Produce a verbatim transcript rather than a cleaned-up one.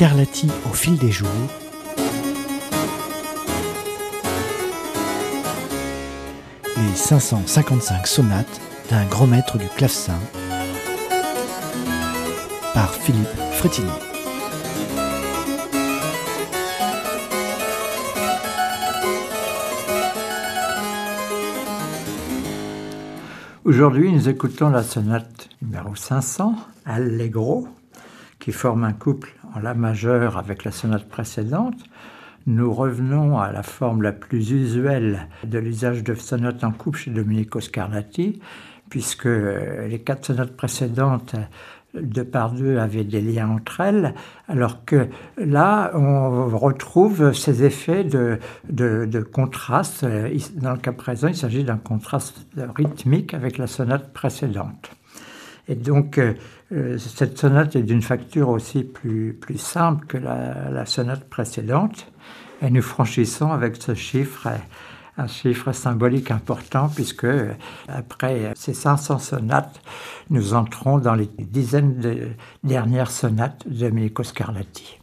Scarlatti au fil des jours. Les cinq cent cinquante-cinq sonates d'un grand maître du clavecin par Philippe Frétinier. Aujourd'hui, nous écoutons la sonate numéro cinq cents, Allegro, qui forme un couple en la majeure avec la sonate précédente. Nous revenons à la forme la plus usuelle de l'usage de sonates en couple chez Domenico Scarlatti, puisque les quatre sonates précédentes, deux par deux, avaient des liens entre elles, alors que là, on retrouve ces effets de, de, de contraste. Dans le cas présent, il s'agit d'un contraste rythmique avec la sonate précédente. Et donc, euh, cette sonate est d'une facture aussi plus, plus simple que la, la sonate précédente. Et nous franchissons avec ce chiffre, un chiffre symbolique important, puisque après ces cinq cents sonates, nous entrons dans les dizaines de dernières sonates de Domenico Scarlatti.